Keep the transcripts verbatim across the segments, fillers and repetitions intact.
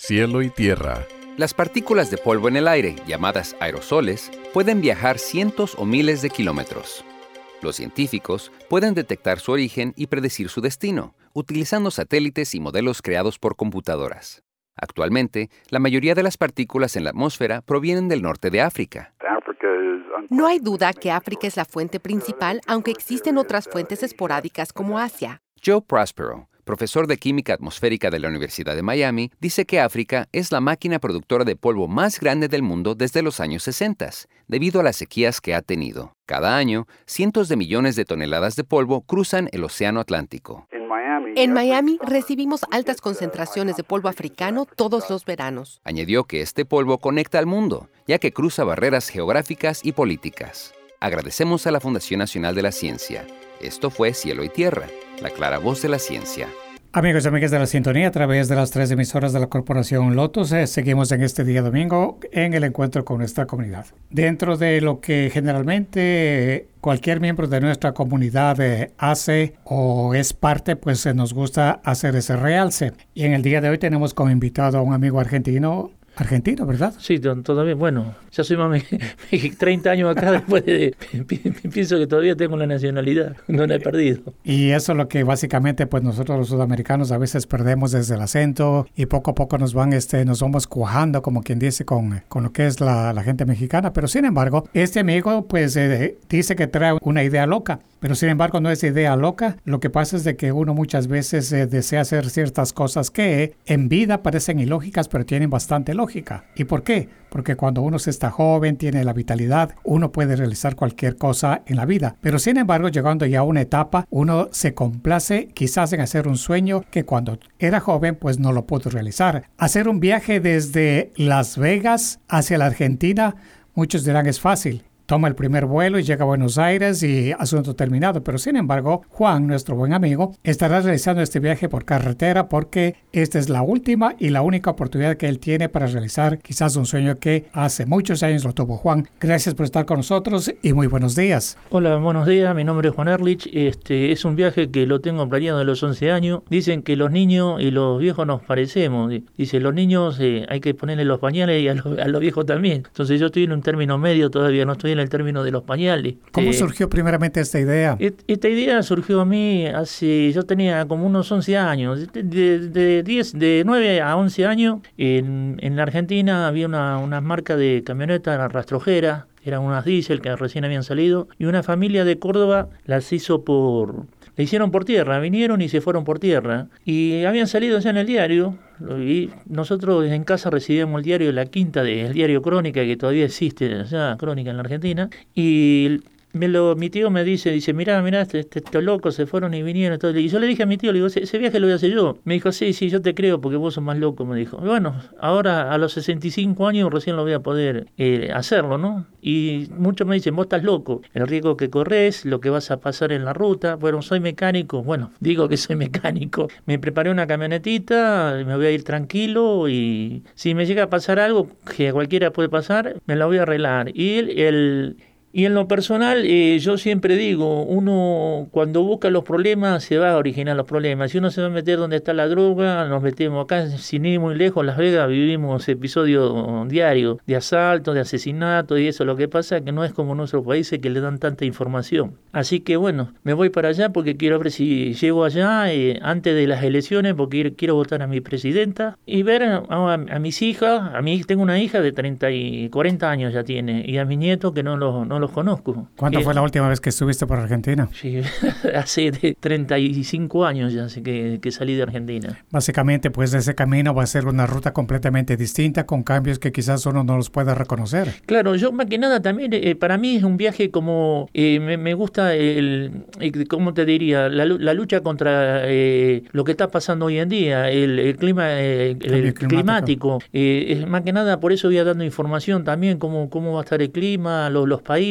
Cielo y tierra. Las partículas de polvo en el aire, llamadas aerosoles, pueden viajar cientos o miles de kilómetros. Los científicos pueden detectar su origen y predecir su destino, utilizando satélites y modelos creados por computadoras. Actualmente, la mayoría de las partículas en la atmósfera provienen del norte de África. No hay duda que África es la fuente principal, aunque existen otras fuentes esporádicas como Asia. Joe Prospero, profesor de química atmosférica de la Universidad de Miami, dice que África es la máquina productora de polvo más grande del mundo desde los años sesenta, debido a las sequías que ha tenido. Cada año, cientos de millones de toneladas de polvo cruzan el Océano Atlántico. En Miami recibimos altas concentraciones de polvo africano todos los veranos. Añadió que este polvo conecta al mundo, ya que cruza barreras geográficas y políticas. Agradecemos a la Fundación Nacional de la Ciencia. Esto fue Cielo y Tierra, la clara voz de la ciencia. Amigos y amigas de la sintonía, a través de las tres emisoras de la Corporación Lotus, eh, seguimos en este día domingo en el encuentro con nuestra comunidad. Dentro de lo que generalmente eh, cualquier miembro de nuestra comunidad eh, hace o es parte, pues eh, nos gusta hacer ese realce. Y en el día de hoy tenemos como invitado a un amigo argentino, argentino, ¿verdad? Sí, todavía, bueno, ya soy más treinta años acá, después de, pienso que todavía tengo la nacionalidad, no la he perdido. Y eso es lo que básicamente pues nosotros los sudamericanos a veces perdemos desde el acento y poco a poco nos van, este, nos vamos cuajando, como quien dice, con, con lo que es la, la gente mexicana. Pero sin embargo, este amigo pues eh, dice que trae una idea loca. Pero sin embargo no es idea loca. Lo que pasa es de que uno muchas veces eh, desea hacer ciertas cosas que en vida parecen ilógicas, pero tienen bastante lógica. ¿Y por qué? Porque cuando uno se está joven, tiene la vitalidad, uno puede realizar cualquier cosa en la vida. Pero sin embargo, llegando ya a una etapa, uno se complace quizás en hacer un sueño que cuando era joven pues no lo pudo realizar. Hacer un viaje desde Las Vegas hacia la Argentina, muchos dirán es fácil. Toma el primer vuelo y llega a Buenos Aires y asunto terminado. Pero sin embargo, Juan, nuestro buen amigo, estará realizando este viaje por carretera porque esta es la última y la única oportunidad que él tiene para realizar quizás un sueño que hace muchos años lo tuvo. Juan, gracias por estar con nosotros y muy buenos días. Hola, buenos días. Mi nombre es Juan Erlich. Este es un viaje que lo tengo planeado de los once años. Dicen que los niños y los viejos nos parecemos. Dice, los niños eh, hay que ponerle los pañales y a los, a los viejos también. Entonces yo estoy en un término medio todavía, no estoy en el término de los pañales. ¿Cómo eh, surgió primeramente esta idea? Esta idea surgió a mí hace, yo tenía como unos once años, de, de, diez, de nueve a once años. En, en la Argentina había una, una marca de camionetas rastrojeras, eran unas diésel que recién habían salido, y una familia de Córdoba las hizo por... La hicieron por tierra, vinieron y se fueron por tierra. Y habían salido ya en el diario. Y nosotros en casa recibíamos el diario La Quinta, del diario Crónica, que todavía existe ya, Crónica en la Argentina. Y me lo, mi tío me dice, dice, mirá, mirá, estos este, este locos se fueron y vinieron. Todo. Y yo le dije a mi tío, le digo, ese, ese viaje lo voy a hacer yo. Me dijo, sí, sí, yo te creo porque vos sos más loco, me dijo. Y bueno, ahora a los sesenta y cinco años recién lo voy a poder eh, hacerlo, ¿no? Y muchos me dicen, vos estás loco, el riesgo que corres, lo que vas a pasar en la ruta. Bueno, soy mecánico, bueno, digo que soy mecánico. Me preparé una camionetita, me voy a ir tranquilo y si me llega a pasar algo, que a cualquiera puede pasar, me la voy a arreglar. Y el... el Y en lo personal, eh, yo siempre digo, uno cuando busca los problemas se va a originar los problemas. Si uno se va a meter donde está la droga, nos metemos acá, sin ir muy lejos, en Las Vegas vivimos episodios diarios de asalto, de asesinato y eso. Lo que pasa es que no es como en nuestros países que le dan tanta información. Así que bueno, me voy para allá porque quiero ver si llego allá eh, antes de las elecciones porque quiero votar a mi presidenta y ver a, a, a mis hijas. A mí tengo una hija de treinta y cuarenta años ya tiene y a mis nietos que no los no los conozco. ¿Cuándo eh, fue la última vez que estuviste por Argentina? Sí, hace treinta y cinco años ya sé que, que salí de Argentina. Básicamente, pues ese camino va a ser una ruta completamente distinta, con cambios que quizás uno no los pueda reconocer. Claro, yo más que nada también, eh, para mí es un viaje como, eh, me, me gusta el, el, ¿cómo te diría? La, la lucha contra eh, lo que está pasando hoy en día, el, el clima eh, el, el climático. climático. Eh, es más que nada, por eso voy a dando información también, cómo, cómo va a estar el clima, los, los países,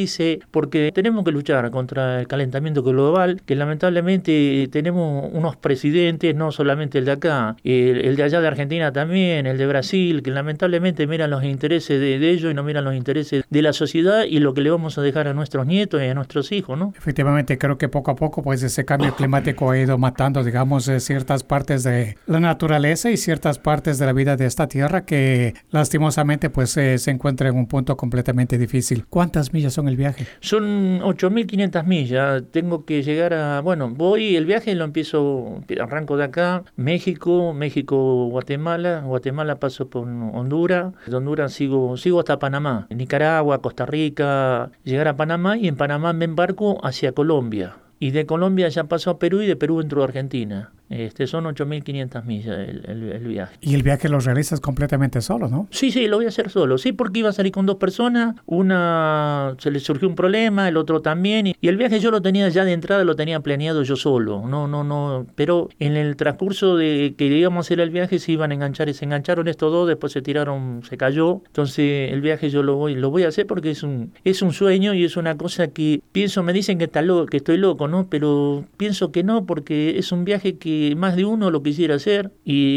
países, porque tenemos que luchar contra el calentamiento global, que lamentablemente tenemos unos presidentes, no solamente el de acá, el, el de allá de Argentina también, el de Brasil, que lamentablemente miran los intereses de, de ellos y no miran los intereses de la sociedad y lo que le vamos a dejar a nuestros nietos y a nuestros hijos, ¿no? Efectivamente, creo que poco a poco pues ese cambio climático ha ido matando, digamos, ciertas partes de la naturaleza y ciertas partes de la vida de esta tierra que lastimosamente pues eh, se encuentra en un punto completamente difícil. ¿Cuántas millas son el viaje? Son ocho mil quinientas millas. Tengo que llegar a... Bueno, voy, el viaje lo empiezo, arranco de acá, México, México, Guatemala, Guatemala paso por Honduras, de Honduras sigo, sigo hasta Panamá, Nicaragua, Costa Rica, llegar a Panamá y en Panamá me embarco hacia Colombia. Y de Colombia ya paso a Perú y de Perú entro a Argentina. Este, son ocho mil quinientas millas el, el, el viaje. Y el viaje lo realizas completamente solo, ¿no? Sí, sí, lo voy a hacer solo. Sí, porque iba a salir con dos personas. Una se le surgió un problema, el otro también. Y, y el viaje yo lo tenía ya de entrada, lo tenía planeado yo solo. No, no, no. Pero en el transcurso de que íbamos a hacer el viaje se iban a enganchar y se engancharon estos dos. Después se tiraron, se cayó. Entonces el viaje yo lo voy, lo voy a hacer porque es un, es un sueño y es una cosa que pienso, me dicen que, está lo, que estoy loco, ¿no? Pero pienso que no, porque es un viaje que más de uno lo quisiera hacer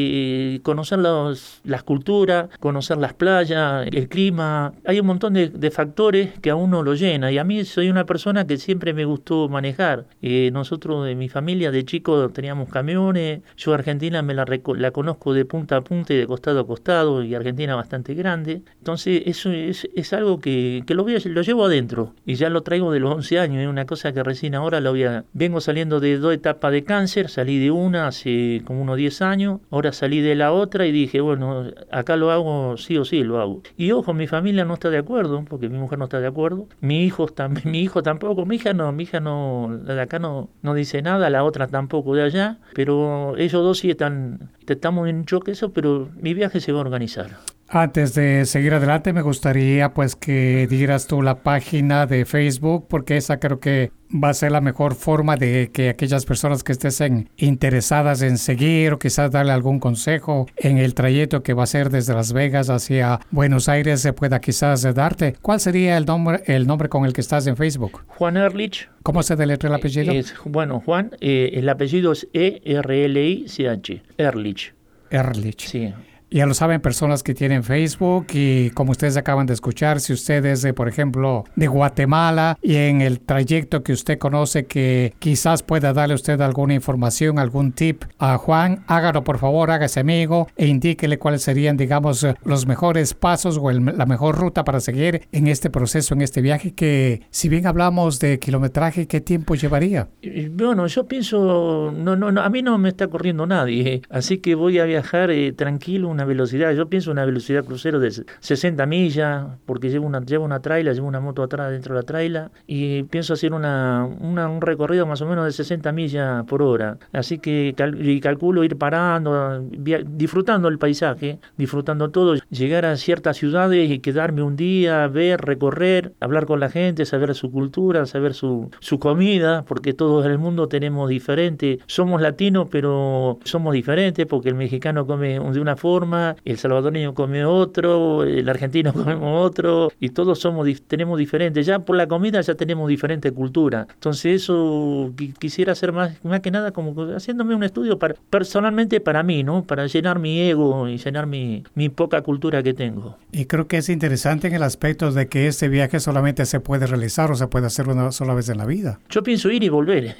y conocer los, las culturas, conocer las playas, el clima. Hay un montón de, de factores que a uno lo llena y a mí soy una persona que siempre me gustó manejar. Eh, nosotros de mi familia de chico teníamos camiones. Yo Argentina me la, la conozco de punta a punta y de costado a costado y Argentina bastante grande. Entonces eso es, es algo que, que lo, voy a, lo llevo adentro y ya lo traigo de los once años. Es una cosa que recién ahora lo voy a... Vengo saliendo de dos etapas de cáncer, salí de una hace como unos diez años, ahora salí de la otra y dije, bueno, acá lo hago, sí o sí lo hago. Y ojo, mi familia no está de acuerdo, porque mi mujer no está de acuerdo, mi hijo, tam- mi hijo tampoco, mi hija no, mi hija no, la de acá no, no dice nada, la otra tampoco de allá, pero ellos dos sí están, estamos en choque eso, pero mi viaje se va a organizar. Antes de seguir adelante, me gustaría pues que dieras tú la página de Facebook, porque esa creo que va a ser la mejor forma de que aquellas personas que estén interesadas en seguir o quizás darle algún consejo en el trayecto que va a ser desde Las Vegas hacia Buenos Aires se pueda quizás darte. ¿Cuál sería el nombre, el nombre con el que estás en Facebook? Juan Erlich. ¿Cómo se deletrea el apellido? Es, bueno, Juan, eh, el apellido es E R L I C H, Erlich. Erlich. Sí. Ya lo saben personas que tienen Facebook y como ustedes acaban de escuchar, si usted es, de, por ejemplo, de Guatemala y en el trayecto que usted conoce que quizás pueda darle usted alguna información, algún tip a Juan, hágalo por favor, hágase amigo e indíquele cuáles serían, digamos, los mejores pasos o el, la mejor ruta para seguir en este proceso, en este viaje que, si bien hablamos de kilometraje, ¿qué tiempo llevaría? Bueno, yo pienso, no, no, no, a mí no me está corriendo nadie, así que voy a viajar eh, tranquilo, una velocidad, yo pienso una velocidad crucero de sesenta millas, porque llevo una, llevo una traila, llevo una moto atrás dentro de la traila, y pienso hacer una, una, un recorrido más o menos de sesenta millas por hora, así que cal, y calculo ir parando, via, disfrutando el paisaje, disfrutando todo, llegar a ciertas ciudades y quedarme un día, ver, recorrer, hablar con la gente, saber su cultura, saber su, su comida, porque todos en el mundo tenemos diferente, somos latinos pero somos diferentes, porque el mexicano come de una forma, el salvadoreño come otro, el argentino comemos otro, y todos somos tenemos diferentes. Ya por la comida ya tenemos diferente cultura. Entonces eso quisiera hacer más, más que nada como haciéndome un estudio para, personalmente para mí, ¿no? Para llenar mi ego y llenar mi, mi poca cultura que tengo. Y creo que es interesante en el aspecto de que este viaje solamente se puede realizar o se puede hacer una sola vez en la vida. Yo pienso ir y volver.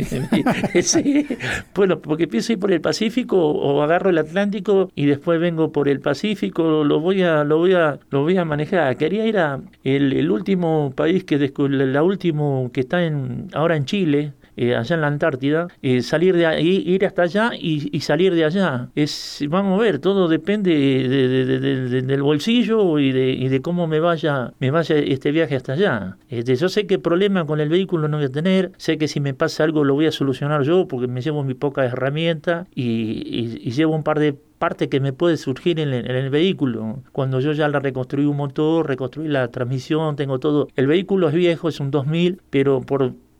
Sí. Bueno, porque pienso ir por el Pacífico o agarro el Atlántico y después vengo por el Pacífico, lo voy a lo voy a lo voy a manejar. Quería ir a el, el último país que la último que está en ahora en Chile, eh, allá en la Antártida, eh, salir de ahí, ir hasta allá y, y salir de allá. Es, vamos a ver, todo depende de, de, de, de, de, del bolsillo y de, y de cómo me vaya me vaya este viaje hasta allá. Este, yo sé que problema con el vehículo no voy a tener, sé que si me pasa algo lo voy a solucionar yo porque me llevo mi poca herramienta y, y, y llevo un par de parte que me puede surgir en el, en el vehículo. Cuando yo ya la reconstruí un motor, reconstruí la transmisión, tengo todo. El vehículo es viejo, es un dos mil, pero por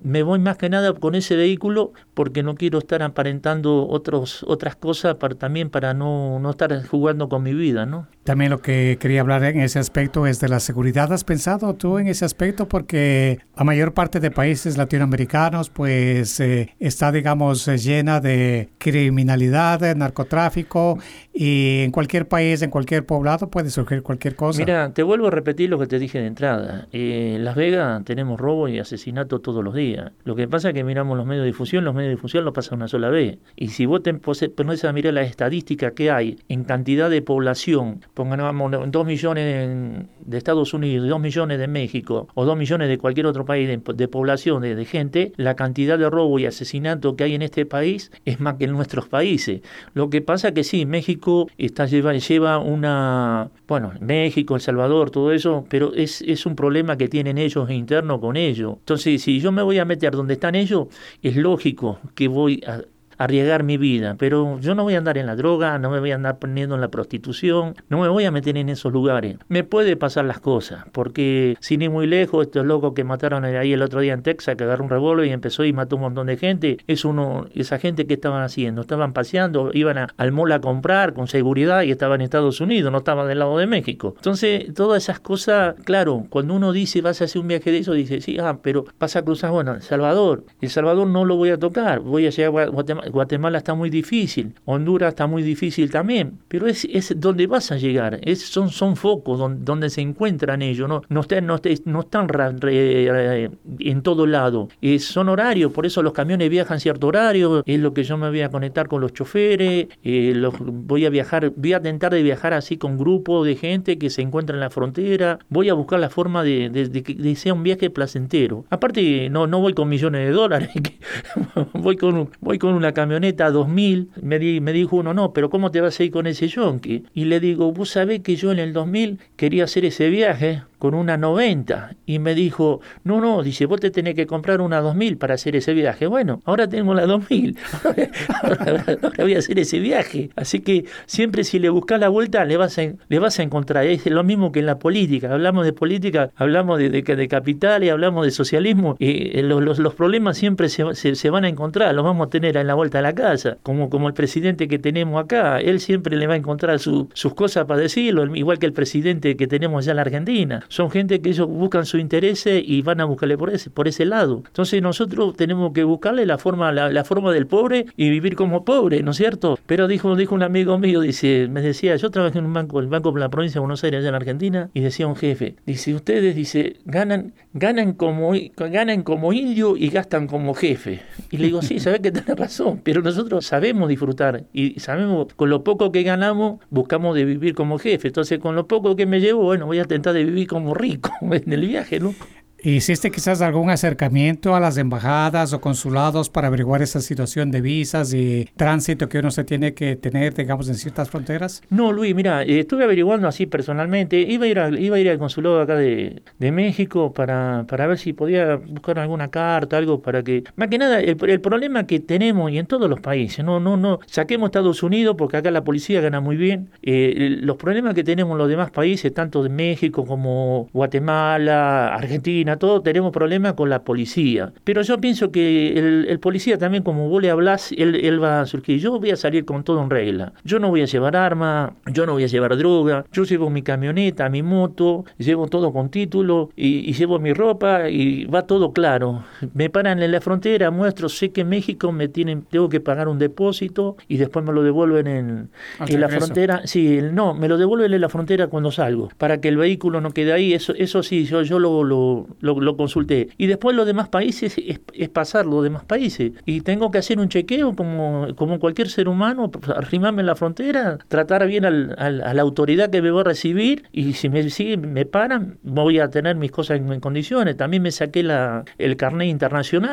me voy más que nada con ese vehículo porque no quiero estar aparentando otros, otras cosas para, también para no, no estar jugando con mi vida, ¿no? También lo que quería hablar en ese aspecto es de la seguridad. ¿Has pensado tú en ese aspecto? Porque la mayor parte de países latinoamericanos pues eh, está, digamos, llena de criminalidad, de narcotráfico, y en cualquier país, en cualquier poblado puede surgir cualquier cosa. Mira, te vuelvo a repetir lo que te dije de entrada. Eh, en Las Vegas tenemos robo y asesinato todos los días. Lo que pasa es que miramos los medios de difusión, los medios de difusión lo pasan una sola vez. Y si vos te pones a mirar la estadística que hay en cantidad de población, pongamos dos millones de Estados Unidos, dos millones de México o dos millones de cualquier otro país de, de población, de, de gente, la cantidad de robo y asesinato que hay en este país es más que en nuestros países. Lo que pasa que sí, México está lleva, lleva una... Bueno, México, El Salvador, todo eso, pero es, es un problema que tienen ellos interno con ellos. Entonces, si yo me voy a meter donde están ellos, es lógico que voy a arriesgar mi vida, pero yo no voy a andar en la droga, no me voy a andar poniendo en la prostitución, no me voy a meter en esos lugares. Me puede pasar las cosas, porque sin ir muy lejos, estos locos que mataron ahí el otro día en Texas, que agarró un revólver y empezó y mató un montón de gente, es uno, esa gente que estaban haciendo, estaban paseando, iban a, al mall a comprar con seguridad y estaban en Estados Unidos, no estaban del lado de México. Entonces, todas esas cosas, claro, cuando uno dice vas a hacer un viaje de eso, dice, sí, ah, pero vas a cruzar, bueno, El Salvador, El Salvador no lo voy a tocar, voy a llegar a Guatemala. Guatemala está muy difícil, Honduras está muy difícil también, pero es, es donde vas a llegar, es, son, son focos donde, donde se encuentran ellos, no, no, están, no, no están ra, re, re, en todo lado, es, son horarios, por eso los camiones viajan cierto horario, es lo que yo me voy a conectar con los choferes, eh, los, voy a viajar, voy a intentar de viajar así con grupos de gente que se encuentra en la frontera, voy a buscar la forma de, de, de que de sea un viaje placentero. Aparte, no, no voy con millones de dólares, voy con, voy con una camioneta dos mil, me, di, me dijo uno, no, pero ¿cómo te vas a ir con ese yonki? Y le digo, vos sabés que yo en el dos mil quería hacer ese viaje con una noventa, y me dijo, no, no, dice, vos te tenés que comprar una dos mil para hacer ese viaje. Bueno, ahora tengo la dos mil, ahora, ahora, ahora voy a hacer ese viaje. Así que siempre si le buscas la vuelta, le vas a, le vas a encontrar. Es lo mismo que en la política, hablamos de política, hablamos de, de, de capital y hablamos de socialismo, y los, los, los problemas siempre se, se, se van a encontrar, los vamos a tener en la vuelta a la casa, como, como el presidente que tenemos acá, él siempre le va a encontrar su, sus cosas para decirlo, igual que el presidente que tenemos allá en la Argentina. Son gente que ellos buscan su interés y van a buscarle por ese, por ese lado. Entonces nosotros tenemos que buscarle la forma, la, la forma del pobre y vivir como pobre, ¿no es cierto? Pero dijo, dijo un amigo mío, dice, me decía, yo trabajé en un banco, el Banco de la Provincia de Buenos Aires, allá en Argentina, y decía un jefe, dice, ustedes, dice, ganan, ganan como, ganan como indio y gastan como jefe. Y le digo, sí, sabés que tenés razón, pero nosotros sabemos disfrutar y sabemos, con lo poco que ganamos, buscamos de vivir como jefe. Entonces, con lo poco que me llevo, bueno, voy a intentar de vivir como rico en el viaje, ¿no? ¿Hiciste quizás algún acercamiento a las embajadas o consulados para averiguar esa situación de visas y tránsito que uno se tiene que tener, digamos, en ciertas fronteras? No, Luis, mira, eh, estuve averiguando así personalmente. Iba a ir, a, iba a ir al consulado acá de, de México para, para ver si podía buscar alguna carta, algo para que... Más que nada, el, el problema que tenemos, y en todos los países, no, no, no, saquemos Estados Unidos porque acá la policía gana muy bien. Eh, los problemas que tenemos en los demás países, tanto de México como Guatemala, Argentina, todos tenemos problemas con la policía. Pero yo pienso que el, el policía también, como vos le hablás, él, él va a surgir. Yo voy a salir con todo en regla. Yo no voy a llevar arma, yo no voy a llevar droga, yo llevo mi camioneta, mi moto, llevo todo con título y, y llevo mi ropa y va todo claro. Me paran en la frontera, muestro, sé que en México me tienen, tengo que pagar un depósito y después me lo devuelven en, en la frontera. Sí, no, me lo devuelven en la frontera cuando salgo, para que el vehículo no quede ahí. Eso, eso sí, yo, yo lo, lo Lo, lo consulté. Y después los demás países es, es pasar los demás países. Y tengo que hacer un chequeo como, como cualquier ser humano, arrimarme en la frontera, tratar bien al, al, a la autoridad que me va a recibir, y si me siguen, me paran, voy a tener mis cosas en, en condiciones. También me saqué la, el carnet internacional,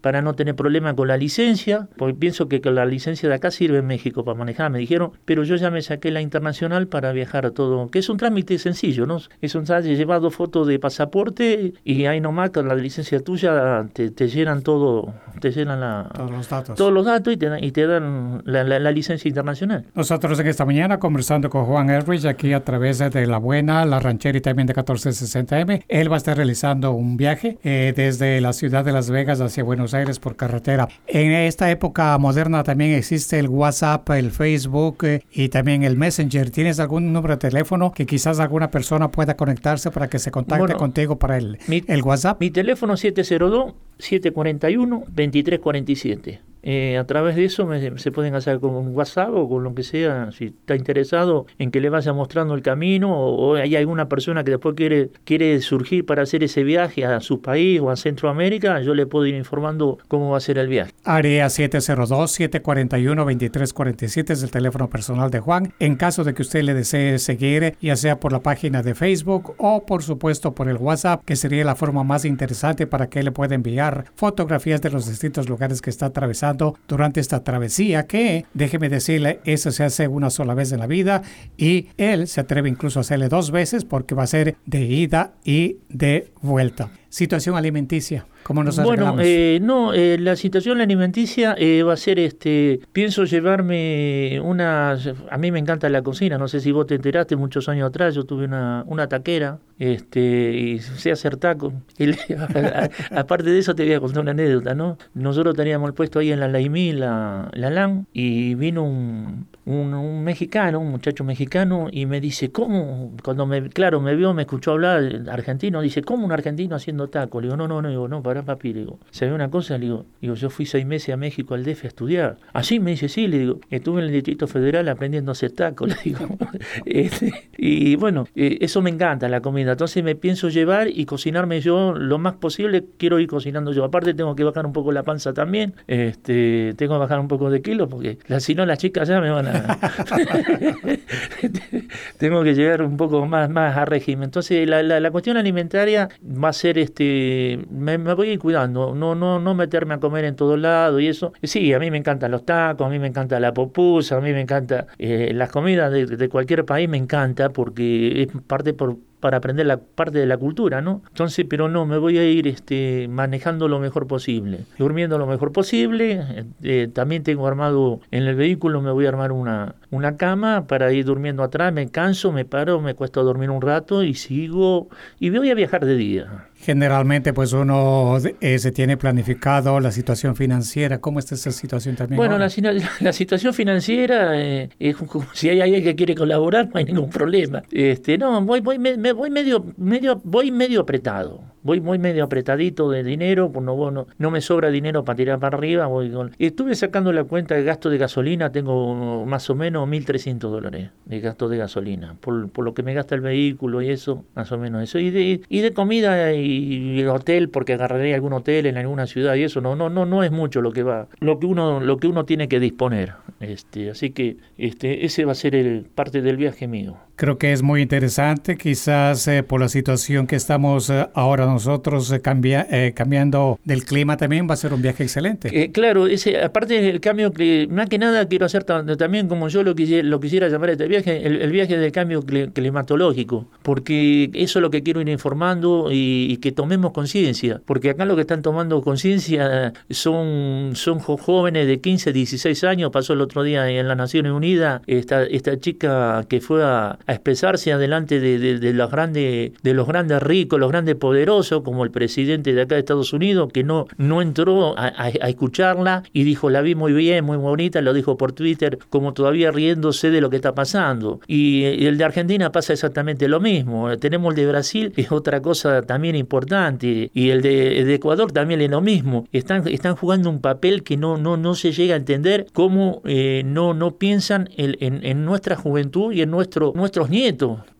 para no tener problema con la licencia, porque pienso que la licencia de acá sirve en México para manejar, me dijeron, pero yo ya me saqué la internacional para viajar a todo, que es un trámite sencillo, ¿no? Es un trámite, llevas dos fotos de pasaporte y ahí nomás con la licencia tuya te, te llenan todo, te llenan la, todos los datos. Todos los datos y te, y te dan la, la, la licencia internacional. Nosotros en esta mañana conversando con Juan Elrich aquí a través de La Buena, La Ranchera y también de catorce sesenta eme. Él va a estar realizando un viaje eh, desde la ciudad de Las Vegas hacia Buenos Aires por carretera. En esta época moderna también existe el WhatsApp, el Facebook eh, y también el Messenger. ¿Tienes algún número de teléfono que quizás alguna persona pueda conectarse para que se contacte bueno, contigo para el, mi, el WhatsApp? Mi teléfono siete cero dos, siete cuatro uno, dos tres cuatro siete. Eh, a través de eso me, se pueden hacer con un WhatsApp o con lo que sea, si está interesado en que le vaya mostrando el camino o, o hay alguna persona que después quiere, quiere surgir para hacer ese viaje a su país o a Centroamérica, yo le puedo ir informando cómo va a ser el viaje. Área siete cero dos, siete cuatro uno, dos tres cuatro siete es el teléfono personal de Juan. En caso de que usted le desee seguir, ya sea por la página de Facebook o por supuesto por el WhatsApp, que sería la forma más interesante para que le pueda enviar fotografías de los distintos lugares que está atravesando durante esta travesía, que déjeme decirle, eso se hace una sola vez en la vida y él se atreve incluso a hacerle dos veces porque va a ser de ida y de vuelta. Situación alimenticia, ¿cómo nos arreglamos? Bueno, eh, no, eh, la situación alimenticia eh, va a ser, este, pienso llevarme una, a mí me encanta la cocina, no sé si vos te enteraste, muchos años atrás yo tuve una, una taquera, este, y sé hacer tacos. Y, a, a, aparte de eso te voy a contar una anécdota, ¿no? Nosotros teníamos el puesto ahí en la Laimí, la, la LAN, y vino un, un, un mexicano, un muchacho mexicano, y me dice, ¿cómo? Cuando me, claro, me vio, me escuchó hablar argentino, dice, ¿cómo un argentino haciendo taco? Le digo, no, no, no, digo, no, pará, papi, le digo, ¿sabés una cosa? Le digo, digo, yo fui seis meses a México al D F a estudiar. Así me dice, sí, le digo, estuve en el Distrito Federal aprendiendo a hacer taco, le digo. este, y bueno, eh, eso me encanta, la comida. Entonces me pienso llevar y cocinarme yo lo más posible, quiero ir cocinando yo. Aparte tengo que bajar un poco la panza también, este, tengo que bajar un poco de kilos, porque la, si no las chicas ya me van a... tengo que llegar un poco más, más a régimen. Entonces la, la, la cuestión alimentaria va a ser, este, me, me voy a ir cuidando, no, no, no meterme a comer en todos lados y eso. Sí, a mí me encantan los tacos, a mí me encanta la pupusa, a mí me encanta eh, las comidas de, de cualquier país, me encanta porque es parte por para aprender la parte de la cultura, ¿no? Entonces, pero no, me voy a ir este, manejando lo mejor posible, durmiendo lo mejor posible. Eh, también tengo armado en el vehículo, me voy a armar una, una cama para ir durmiendo atrás, me canso, me paro, me cuesto a dormir un rato y sigo, y voy a viajar de día. Generalmente, pues uno eh, se tiene planificado la situación financiera. ¿Cómo está esa situación también? Bueno, la, la situación financiera, eh, es, si hay alguien que quiere colaborar, no hay ningún problema. Este, no, voy, voy, me, me voy medio, medio, voy medio apretado. Voy muy medio apretadito de dinero, pues no, no, no me sobra dinero para tirar para arriba. Voy con... Estuve sacando la cuenta de gasto de gasolina, tengo más o menos mil trescientos dólares de gasto de gasolina, por, por lo que me gasta el vehículo y eso, más o menos eso. Y de, y de comida y, y hotel, porque agarraré algún hotel en alguna ciudad y eso, no, no, no, no es mucho lo que va, lo que uno, lo que uno tiene que disponer. Este, así que este, ese va a ser el parte del viaje mío. Creo que es muy interesante, quizás eh, por la situación que estamos eh, ahora nosotros eh, cambia, eh, cambiando del clima también va a ser un viaje excelente. Eh, claro, ese, aparte del cambio, que más que nada quiero hacer también como yo lo quisiera, lo quisiera llamar este viaje, el, el viaje del cambio climatológico, porque eso es lo que quiero ir informando y, y que tomemos conciencia, porque acá lo que están tomando conciencia son, son jóvenes de quince, dieciséis años. Pasó el otro día en las Naciones Unidas esta, esta chica que fue a, a expresarse adelante de, de, de los grandes de los grandes ricos, los grandes poderosos, como el presidente de acá de Estados Unidos, que no, no entró a, a, a escucharla y dijo, la vi muy bien, muy bonita, lo dijo por Twitter, como todavía riéndose de lo que está pasando. Y el de Argentina pasa exactamente lo mismo. Tenemos el de Brasil, es otra cosa también importante, y el de, el de Ecuador también es lo mismo. Están, están jugando un papel que no, no, no se llega a entender cómo eh, no, no piensan en, en, en nuestra juventud y en nuestro, nuestros nietos.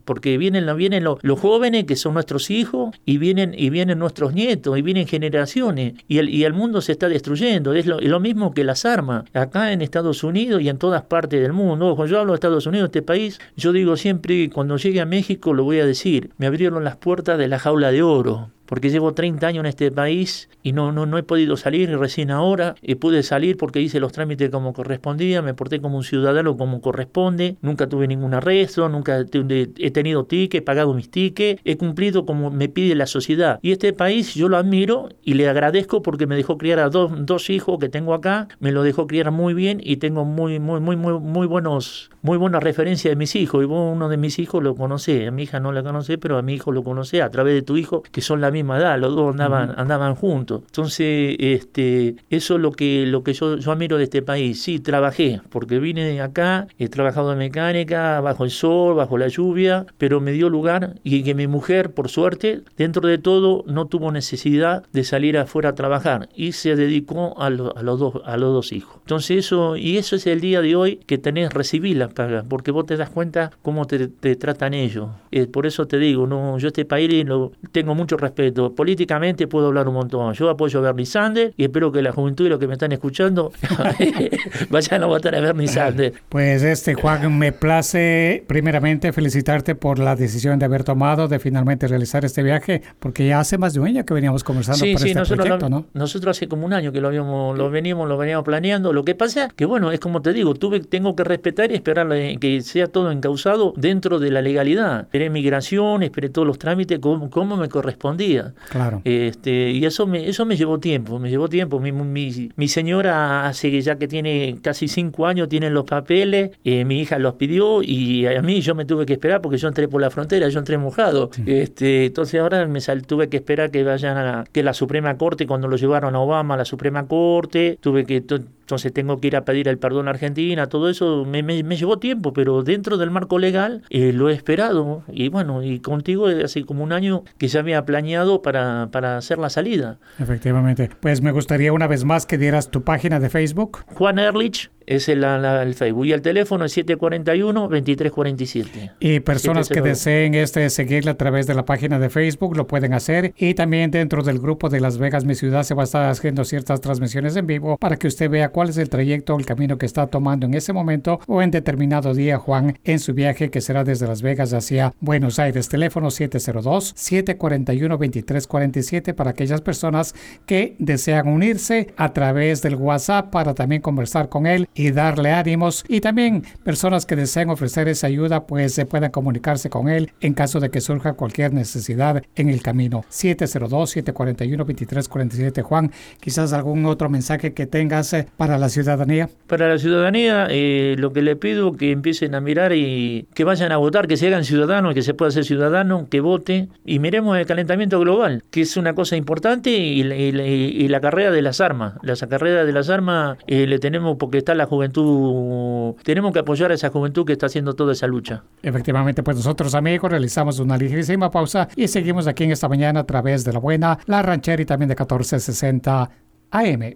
porque vienen, vienen los, los jóvenes que son nuestros hijos y vienen, y vienen nuestros nietos y vienen generaciones y el, y el mundo se está destruyendo. Es lo, es lo mismo que las armas acá en Estados Unidos y en todas partes del mundo. Cuando yo hablo de Estados Unidos, este país, yo digo siempre, cuando llegue a México lo voy a decir, me abrieron las puertas de la jaula de oro. Porque llevo treinta años en este país y no, no, no he podido salir, y recién ahora eh, pude salir porque hice los trámites como correspondía, me porté como un ciudadano como corresponde, nunca tuve ningún arresto, nunca he tenido ticket, he pagado mis tickets, he cumplido como me pide la sociedad. Y este país yo lo admiro y le agradezco porque me dejó criar a dos, dos hijos que tengo acá, me lo dejó criar muy bien y tengo muy, muy, muy, muy, muy buenos, muy buenas referencias de mis hijos. Y vos, uno de mis hijos lo conocés, a mi hija no la conocés, pero a mi hijo lo conocés a través de tu hijo, que son la misma edad, los dos andaban, uh-huh. andaban juntos. Entonces, este, eso es lo que, lo que yo, yo admiro de este país. Sí, trabajé, porque vine acá, he trabajado en mecánica, bajo el sol, bajo la lluvia, pero me dio lugar y que mi mujer, por suerte, dentro de todo, no tuvo necesidad de salir afuera a trabajar y se dedicó a, lo, a, los, dos, a los dos hijos. Entonces, eso, y eso es el día de hoy que tenés, recibir las pagas, porque vos te das cuenta cómo te, te tratan ellos. Eh, por eso te digo, no, yo este país lo, tengo mucho respeto. Políticamente puedo hablar un montón. Yo apoyo a Bernie Sanders y espero que la juventud y los que me están escuchando vayan a votar a Bernie Sanders. Pues este Juan, me place primeramente felicitarte por la decisión de haber tomado de finalmente realizar este viaje, porque ya hace más de un año que veníamos conversando sí, por sí, este nosotros proyecto, lo, ¿no? Nosotros hace como un año que lo habíamos, lo veníamos, lo veníamos planeando. Lo que pasa que bueno, es como te digo, tuve, tengo que respetar y esperar que sea todo encauzado dentro de la legalidad. Esperé migración, esperé todos los trámites como, como me correspondía. Claro. Este, y eso me, eso me llevó tiempo, me llevó tiempo. Mi, mi, mi señora hace ya que tiene casi cinco años, tiene los papeles, eh, mi hija los pidió y a mí yo me tuve que esperar porque yo entré por la frontera, yo entré mojado. Sí. Este, entonces ahora me sal, tuve que esperar que vayan a que la Suprema Corte, cuando lo llevaron a Obama a la Suprema Corte, tuve que... To, entonces tengo que ir a pedir el perdón a Argentina, todo eso me, me, me llevó tiempo, pero dentro del marco legal eh, lo he esperado. Y bueno, y contigo hace como un año que ya había planeado para, para hacer la salida. Efectivamente. Pues me gustaría una vez más que dieras tu página de Facebook. Juan Ehrlich. Es el, la, el Facebook. Y el teléfono es siete cuatro uno, veintitrés cuarenta y siete. Y personas siete cero dos. Que deseen este seguirle a través de la página de Facebook lo pueden hacer. Y también dentro del grupo de Las Vegas, mi ciudad, se va a estar haciendo ciertas transmisiones en vivo para que usted vea cuál es el trayecto o el camino que está tomando en ese momento o en determinado día Juan en su viaje que será desde Las Vegas hacia Buenos Aires. Teléfono siete cero dos, siete cuatro uno, veintitrés cuarenta y siete para aquellas personas que desean unirse a través del WhatsApp para también conversar con él y darle ánimos, y también personas que deseen ofrecer esa ayuda pues se puedan comunicarse con él en caso de que surja cualquier necesidad en el camino. Siete cero dos, siete cuatro uno, veintitrés cuarenta y siete. Juan, quizás algún otro mensaje que tengas eh, para la ciudadanía. Para la ciudadanía eh, lo que le pido que empiecen a mirar y que vayan a votar, que se hagan ciudadanos, que se pueda ser ciudadano, que vote y miremos el calentamiento global, que es una cosa importante, y, y, y, y la carrera de las armas. La carrera de las armas eh, le tenemos porque está la juventud, tenemos que apoyar a esa juventud que está haciendo toda esa lucha. Efectivamente, pues nosotros amigos realizamos una ligerísima pausa y seguimos aquí en esta mañana a través de La Buena, La Ranchera y también de catorce sesenta A M.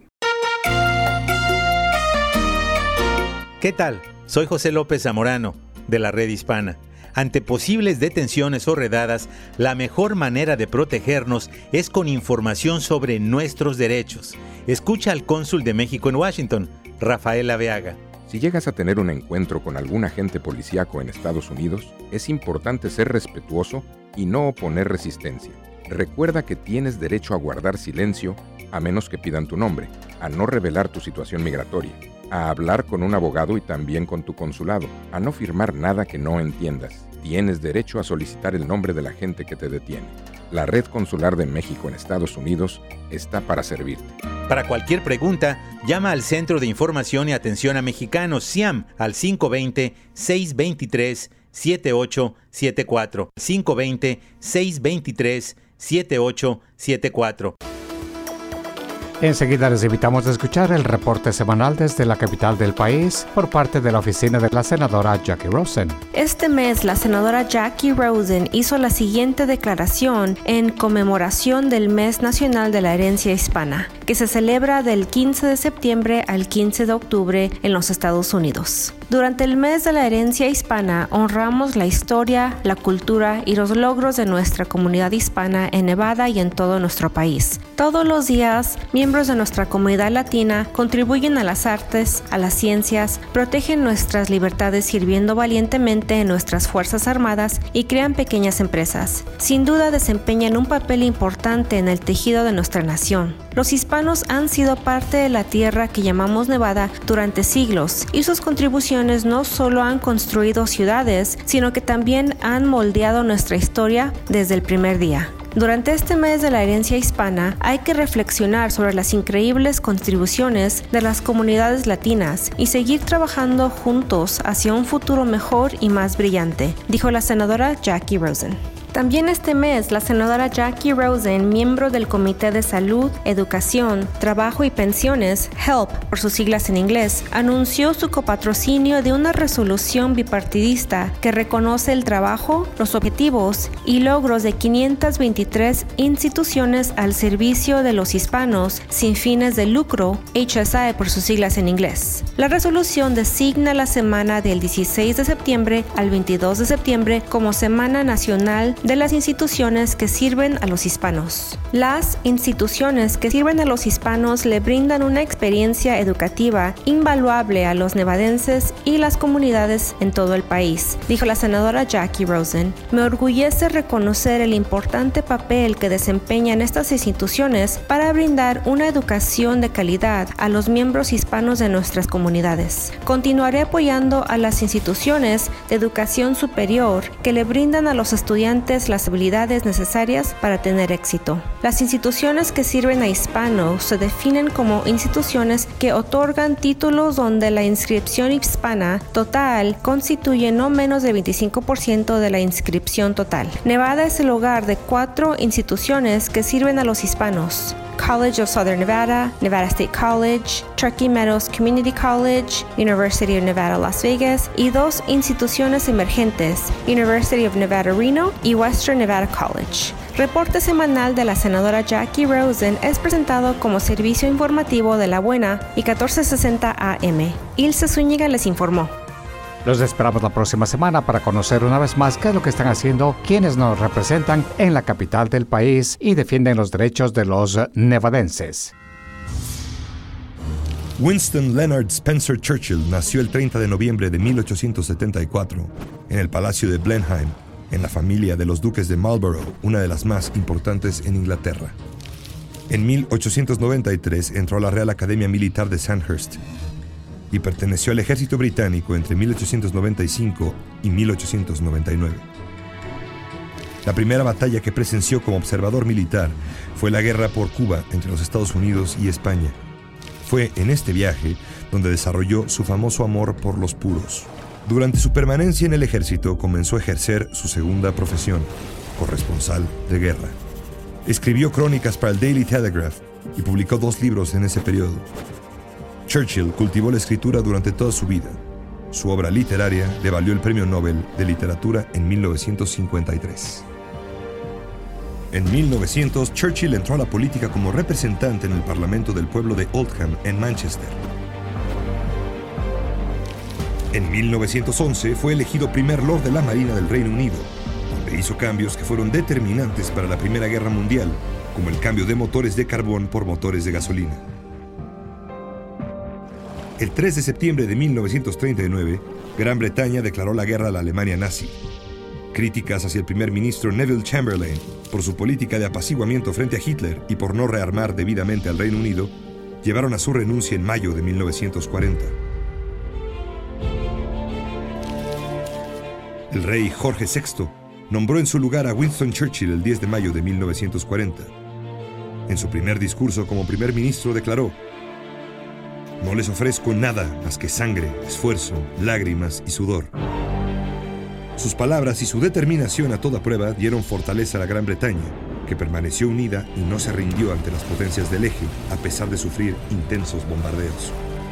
¿Qué tal? Soy José López Zamorano, de la Red Hispana. Ante posibles detenciones o redadas, la mejor manera de protegernos es con información sobre nuestros derechos. Escucha al cónsul de México en Washington, Rafael Aveaga. Si llegas a tener un encuentro con algún agente policíaco en Estados Unidos, es importante ser respetuoso y no oponer resistencia. Recuerda que tienes derecho a guardar silencio a menos que pidan tu nombre, a no revelar tu situación migratoria, a hablar con un abogado y también con tu consulado, a no firmar nada que no entiendas. Tienes derecho a solicitar el nombre de la gente que te detiene. La Red Consular de México en Estados Unidos está para servirte. Para cualquier pregunta, llama al Centro de Información y Atención a Mexicanos, C I A M, al cinco dos cero, seis dos tres, siete ocho siete cuatro. cinco dos cero, seis dos tres, siete ocho siete cuatro. Enseguida les invitamos a escuchar el reporte semanal desde la capital del país por parte de la oficina de la senadora Jackie Rosen. Este mes, la senadora Jackie Rosen hizo la siguiente declaración en conmemoración del Mes Nacional de la Herencia Hispana, que se celebra del quince de septiembre al quince de octubre en los Estados Unidos. Durante el mes de la herencia hispana, honramos la historia, la cultura y los logros de nuestra comunidad hispana en Nevada y en todo nuestro país. Todos los días, miembros de nuestra comunidad latina contribuyen a las artes, a las ciencias, protegen nuestras libertades sirviendo valientemente en nuestras Fuerzas Armadas y crean pequeñas empresas. Sin duda desempeñan un papel importante en el tejido de nuestra nación. Los hispanos han sido parte de la tierra que llamamos Nevada durante siglos y sus contribuciones no solo han construido ciudades, sino que también han moldeado nuestra historia desde el primer día. Durante este mes de la herencia hispana hay que reflexionar sobre las increíbles contribuciones de las comunidades latinas y seguir trabajando juntos hacia un futuro mejor y más brillante, dijo la senadora Jackie Rosen. También este mes, la senadora Jackie Rosen, miembro del Comité de Salud, Educación, Trabajo y Pensiones, HELP por sus siglas en inglés, anunció su copatrocinio de una resolución bipartidista que reconoce el trabajo, los objetivos y logros de quinientas veintitrés instituciones al servicio de los hispanos sin fines de lucro, H S I por sus siglas en inglés. La resolución designa la semana del dieciséis de septiembre al veintidós de septiembre como Semana Nacional de las instituciones que sirven a los hispanos. Las instituciones que sirven a los hispanos le brindan una experiencia educativa invaluable a los nevadenses y las comunidades en todo el país, dijo la senadora Jackie Rosen. Me orgullece reconocer el importante papel que desempeñan estas instituciones para brindar una educación de calidad a los miembros hispanos de nuestras comunidades. Continuaré apoyando a las instituciones de educación superior que le brindan a los estudiantes las habilidades necesarias para tener éxito. Las instituciones que sirven a hispanos se definen como instituciones que otorgan títulos donde la inscripción hispana total constituye no menos del veinticinco por ciento de la inscripción total. Nevada es el hogar de cuatro instituciones que sirven a los hispanos: College of Southern Nevada, Nevada State College, Truckee Meadows Community College, University of Nevada, Las Vegas, y dos instituciones emergentes, University of Nevada, Reno y Western Nevada College. Reporte semanal de la senadora Jackie Rosen es presentado como servicio informativo de La Buena y catorce sesenta A M. Ilse Zúñiga les informó. Los esperamos la próxima semana para conocer una vez más qué es lo que están haciendo quienes nos representan en la capital del país y defienden los derechos de los nevadenses. Winston Leonard Spencer Churchill nació el treinta de noviembre de mil ochocientos setenta y cuatro en el Palacio de Blenheim, en la familia de los duques de Marlborough, una de las más importantes en Inglaterra. En mil ochocientos noventa y tres entró a la Real Academia Militar de Sandhurst y perteneció al ejército británico entre mil ochocientos noventa y cinco y mil ochocientos noventa y nueve. La primera batalla que presenció como observador militar fue la guerra por Cuba entre los Estados Unidos y España. Fue en este viaje donde desarrolló su famoso amor por los puros. Durante su permanencia en el ejército comenzó a ejercer su segunda profesión, corresponsal de guerra. Escribió crónicas para el Daily Telegraph y publicó dos libros en ese periodo. Churchill cultivó la escritura durante toda su vida. Su obra literaria le valió el Premio Nobel de Literatura en mil novecientos cincuenta y tres. En mil novecientos, Churchill entró a la política como representante en el Parlamento del pueblo de Oldham, en Manchester. En mil novecientos once fue elegido primer Lord de la Marina del Reino Unido, donde hizo cambios que fueron determinantes para la Primera Guerra Mundial, como el cambio de motores de carbón por motores de gasolina. El tres de septiembre de mil novecientos treinta y nueve, Gran Bretaña declaró la guerra a la Alemania nazi. Críticas hacia el primer ministro Neville Chamberlain por su política de apaciguamiento frente a Hitler y por no rearmar debidamente al Reino Unido llevaron a su renuncia en mayo de mil novecientos cuarenta. El rey Jorge sexto nombró en su lugar a Winston Churchill el diez de mayo de mil novecientos cuarenta. En su primer discurso como primer ministro declaró: "No les ofrezco nada más que sangre, esfuerzo, lágrimas y sudor". Sus palabras y su determinación a toda prueba dieron fortaleza a la Gran Bretaña que permaneció unida y no se rindió ante las potencias del eje, a pesar de sufrir intensos bombardeos.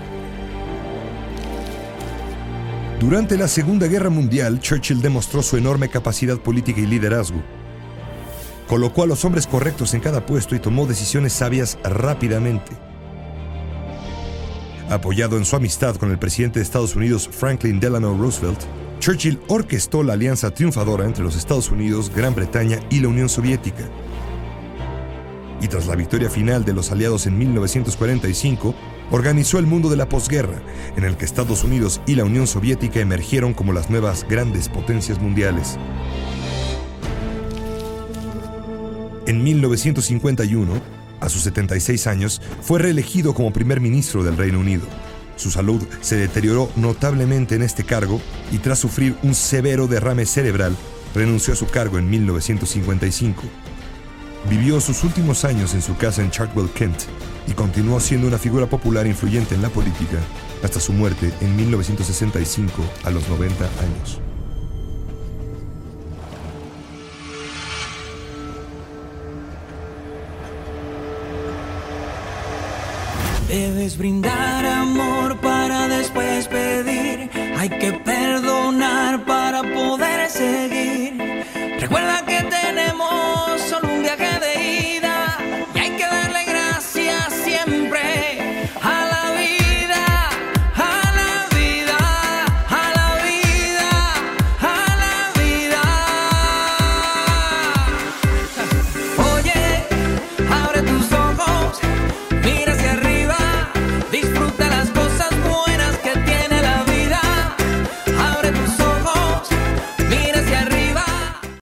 Durante la Segunda Guerra Mundial, Churchill demostró su enorme capacidad política y liderazgo. Colocó a los hombres correctos en cada puesto y tomó decisiones sabias rápidamente. Apoyado en su amistad con el presidente de Estados Unidos, Franklin Delano Roosevelt, Churchill orquestó la alianza triunfadora entre los Estados Unidos, Gran Bretaña y la Unión Soviética. Y tras la victoria final de los aliados en mil novecientos cuarenta y cinco, organizó el mundo de la posguerra, en el que Estados Unidos y la Unión Soviética emergieron como las nuevas grandes potencias mundiales. En mil novecientos cincuenta y uno, a sus setenta y seis años, fue reelegido como primer ministro del Reino Unido. Su salud se deterioró notablemente en este cargo y tras sufrir un severo derrame cerebral, renunció a su cargo en mil novecientos cincuenta y cinco. Vivió sus últimos años en su casa en Chartwell, Kent, y continuó siendo una figura popular e influyente en la política hasta su muerte en mil novecientos sesenta y cinco a los noventa años. Debes brindar amor para después pedir. Hay que